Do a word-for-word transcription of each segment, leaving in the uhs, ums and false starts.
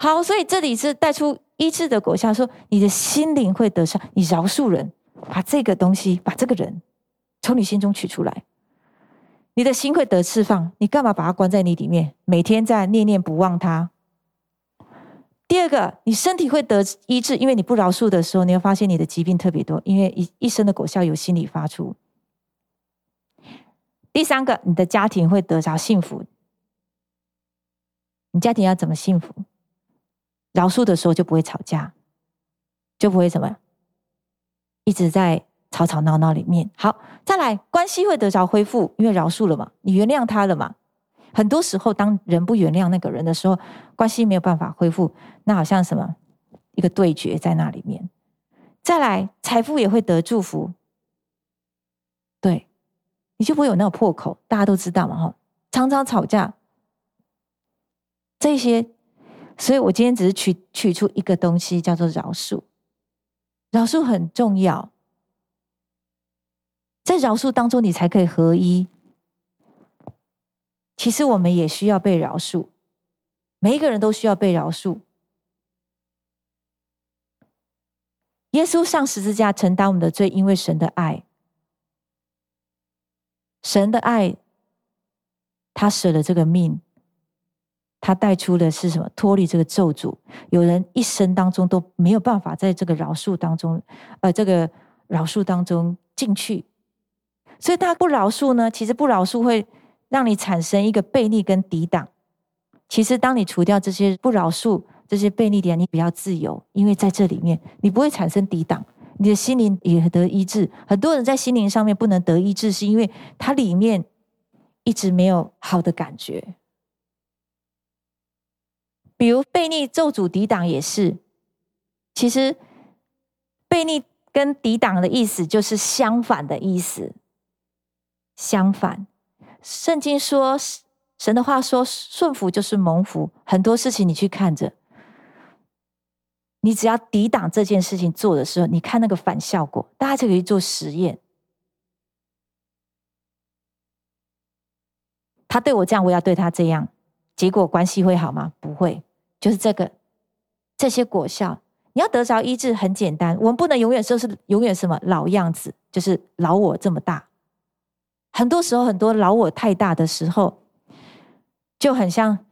好，所以这里是带出医治的果效，说你的心灵会得上，你饶恕人，把这个东西，把这个人从你心中取出来，你的心会得释放。你干嘛把它关在你里面，每天在念念不忘它？第二个，你身体会得医治，因为你不饶恕的时候，你会发现你的疾病特别多，因为一一生的果效由心里发出。第三个，你的家庭会得着幸福。你家庭要怎么幸福？饶恕的时候就不会吵架，就不会什么一直在吵吵闹闹里面。好，再来，关系会得着恢复，因为饶恕了嘛，你原谅他了嘛。很多时候当人不原谅那个人的时候，关系没有办法恢复，那好像什么一个对决在那里面。再来，财富也会得祝福，对，你就不会有那个破口，大家都知道嘛，常常吵架这些。所以我今天只是 取, 取出一个东西，叫做饶恕。饶恕很重要，在饶恕当中你才可以合一。其实我们也需要被饶恕，每一个人都需要被饶恕。耶稣上十字架承担我们的罪，因为神的爱，神的爱，他舍了这个命，他带出的是什么？脱离这个咒诅。有人一生当中都没有办法在这个饶恕当中，呃，这个饶恕当中进去。所以他不饶恕呢，其实不饶恕会让你产生一个悖逆跟抵挡。其实当你除掉这些不饶恕、这些悖逆点，你比较自由，因为在这里面你不会产生抵挡，你的心灵也得医治。很多人在心灵上面不能得医治，是因为他里面一直没有好的感觉。比如悖逆、咒诅、抵挡也是。其实悖逆跟抵挡的意思就是相反的意思。相反，圣经说，神的话说，顺服就是蒙福。很多事情你去看着，你只要抵挡这件事情做的时候，你看那个反效果，大家就可以做实验。他对我这样，我要对他这样，结果关系会好吗？不会。就是这个这些果效，你要得着医治很简单，我们不能永远就是永远什么老样子，就是老我这么大。很多时候很多老我太大的时候，就很像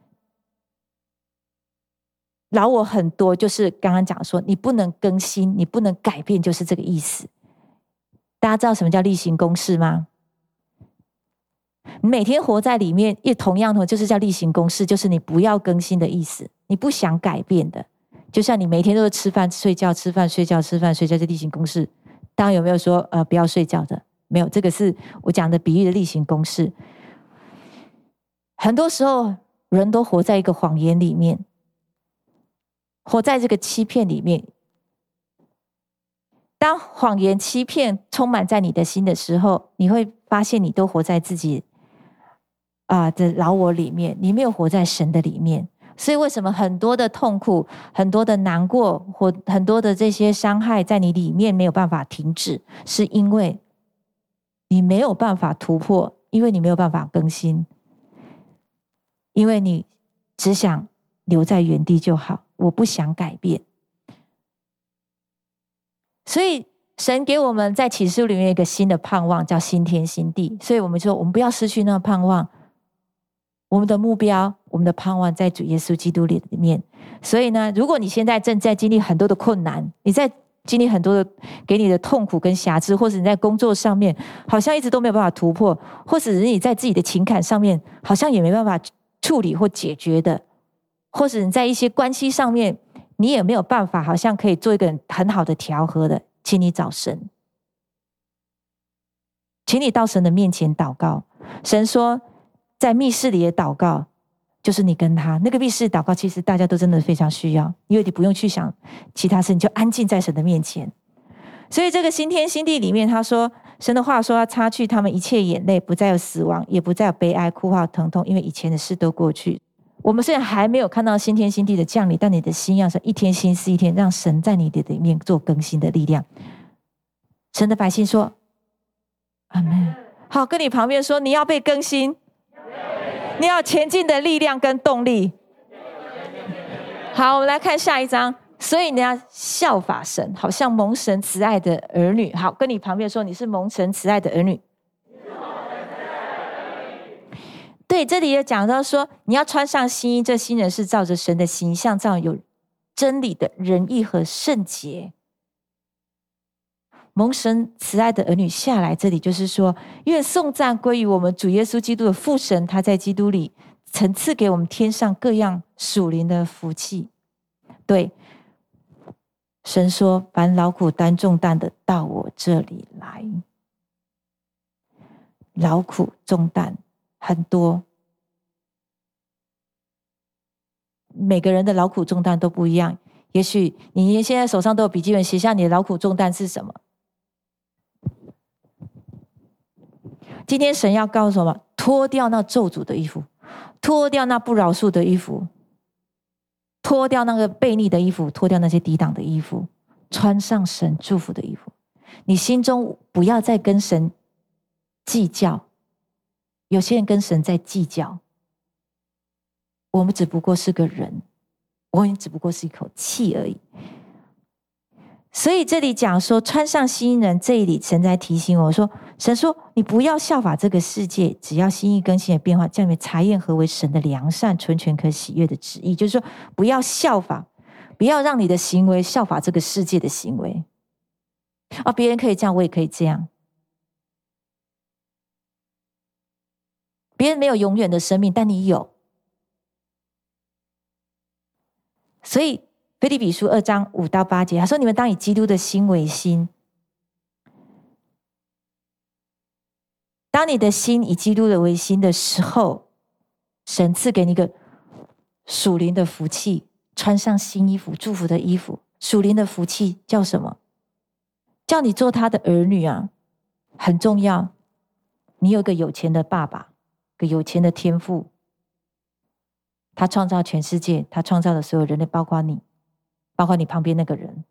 老我很多，就是刚刚讲说你不能更新，你不能改变，就是这个意思。大家知道什么叫例行公事吗？你每天活在里面，也同样的就是叫例行公事，就是你不要更新的意思，你不想改变的。就像你每天都是吃饭睡觉吃饭睡觉吃饭睡觉，是例行公事。当然有没有说呃不要睡觉的？没有，这个是我讲的比喻的例行公事。很多时候人都活在一个谎言里面，活在这个欺骗里面。当谎言欺骗充满在你的心的时候，你会发现你都活在自己啊的老我里面，你没有活在神的里面。所以为什么很多的痛苦、很多的难过或很多的这些伤害在你里面没有办法停止，是因为你没有办法突破，因为你没有办法更新，因为你只想留在原地就好，我不想改变。所以神给我们在启示录里面一个新的盼望，叫新天新地。所以我们说我们不要失去那个盼望，我们的目标，我们的盼望在主耶稣基督里面。所以呢，如果你现在正在经历很多的困难，你在经历很多的给你的痛苦跟瑕疵，或者你在工作上面好像一直都没有办法突破，或者是你在自己的情感上面好像也没办法处理或解决的，或者你在一些关系上面你也没有办法好像可以做一个很好的调和的，请你找神，请你到神的面前祷告。神说在密室里的祷告就是你跟他，那个密室祷告其实大家都真的非常需要，因为你不用去想其他事，你就安静在神的面前。所以这个新天新地里面，他说神的话说要擦去他们一切眼泪，不再有死亡，也不再有悲哀哭号疼痛，因为以前的事都过去。我们虽然还没有看到新天新地的降临，但你的心要是一天新思一天，让神在你的里面做更新的力量。神的百姓说阿们。好，跟你旁边说，你要被更新，你要前进的力量跟动力。 好，我们来看下一章。所以你要效法神，好像蒙神慈爱的儿女。好，跟你旁边说，你是蒙神慈爱的儿女。对，这里也讲到说，你要穿上新衣，这新人是照着神的形象，照有真理的仁义和圣洁。蒙神慈爱的儿女下来，这里就是说，愿颂赞归于我们主耶稣基督的父神，他在基督里曾赐给我们天上各样属灵的福气。对，神说：“凡劳苦担重担的，到我这里来。”劳苦重担很多，每个人的劳苦重担都不一样。也许你现在手上都有笔记本，写下你的劳苦重担是什么。今天神要告诉我们，脱掉那咒诅的衣服，脱掉那不饶恕的衣服，脱掉那个悖逆的衣服，脱掉那些抵挡的衣服，穿上神祝福的衣服。你心中不要再跟神计较，有些人跟神在计较，我们只不过是个人，我们只不过是一口气而已。所以这里讲说穿上新人，这里神在提醒我说，神说你不要效法这个世界，只要心意更新的变化，叫你们查验何为神的良善、纯全、可喜悦的旨意。就是说不要效法，不要让你的行为效法这个世界的行为。啊，别人可以这样，我也可以这样。别人没有永远的生命，但你有。所以腓立比书二章五到八节，他说：“你们当以基督的心为心。”当你的心以基督的为心的时候，神赐给你一个属灵的福气，穿上新衣服，祝福的衣服。属灵的福气叫什么？叫你做他的儿女啊，很重要。你有个有钱的爸爸，个有钱的天父，他创造全世界，他创造了所有人类，包括你，包括你旁边那个人。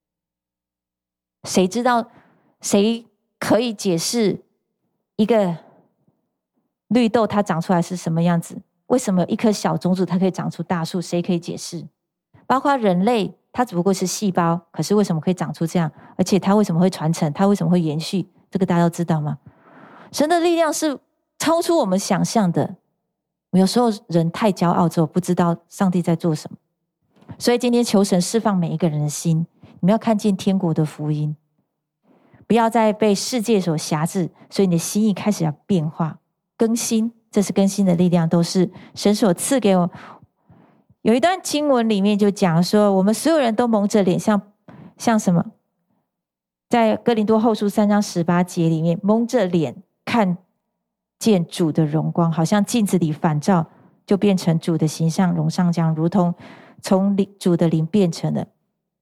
谁知道，谁可以解释一个绿豆它长出来是什么样子？为什么有一颗小种子它可以长出大树？谁可以解释？包括人类，它只不过是细胞，可是为什么可以长出这样？而且它为什么会传承？它为什么会延续？这个大家都知道吗？神的力量是超出我们想象的。有时候人太骄傲之后，不知道上帝在做什么。所以今天求神释放每一个人的心，你们要看见天国的福音，不要再被世界所辖制。所以你的心意开始要变化更新，这是更新的力量，都是神所赐给我。有一段经文里面就讲说，我们所有人都蒙着脸，像像什么？在哥林多后书三章十八节里面，蒙着脸看见主的荣光，好像镜子里反照，就变成主的形象，荣上将如同从主的灵变成了。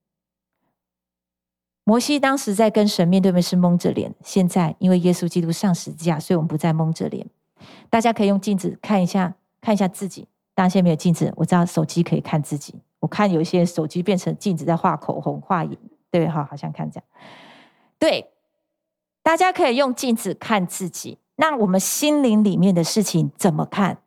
摩西当时在跟神面对面是蒙着脸，现在因为耶稣基督上十字架，所以我们不再蒙着脸。大家可以用镜子看一下，看一下自己。当然现在没有镜子，我知道手机可以看自己。我看有一些手机变成镜子在画口红、画眼，对，好，好像看这样。对，大家可以用镜子看自己。那我们心灵里面的事情怎么看？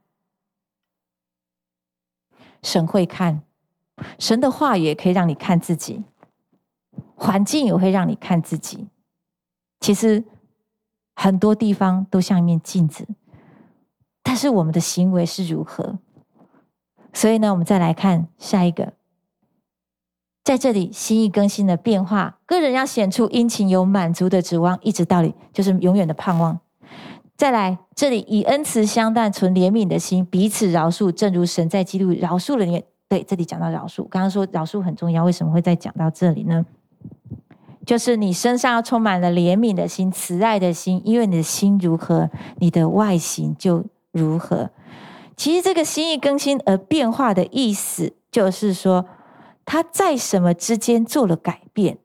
神会看，神的话语也可以让你看自己，环境也会让你看自己。其实很多地方都像一面镜子，但是我们的行为是如何？所以呢，我们再来看下一个，在这里心意更新的变化，个人要显出殷勤有满足的指望，一直到底就是永远的盼望。再来，这里以恩慈相待，存怜悯的心，彼此饶恕，正如神在基督饶恕了你。对，这里讲到饶恕，刚刚说饶恕很重要，为什么会再讲到这里呢？就是你身上要充满了怜悯的心、慈爱的心，因为你的心如何，你的外形就如何。其实这个心意更新而变化的意思，就是说他在什么之间做了改变。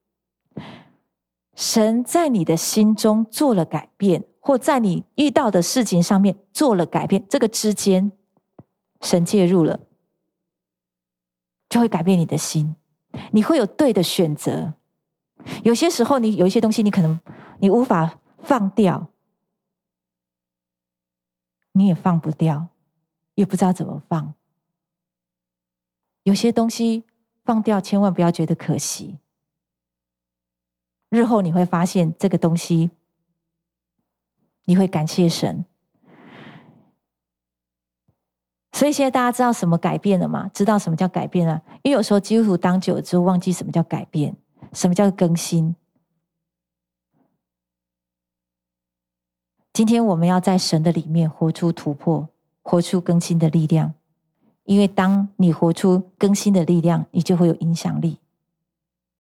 神在你的心中做了改变，或在你遇到的事情上面做了改变，这个之间神介入了，就会改变你的心，你会有对的选择。有些时候你有一些东西你可能你无法放掉，你也放不掉，也不知道怎么放。 有些东西放掉，千万不要觉得可惜。日后你会发现这个东西，你会感谢神。所以现在大家知道什么改变了吗？知道什么叫改变了？因为有时候基督徒当久了之后，忘记什么叫改变，什么叫更新。今天我们要在神的里面活出突破，活出更新的力量。因为当你活出更新的力量，你就会有影响力。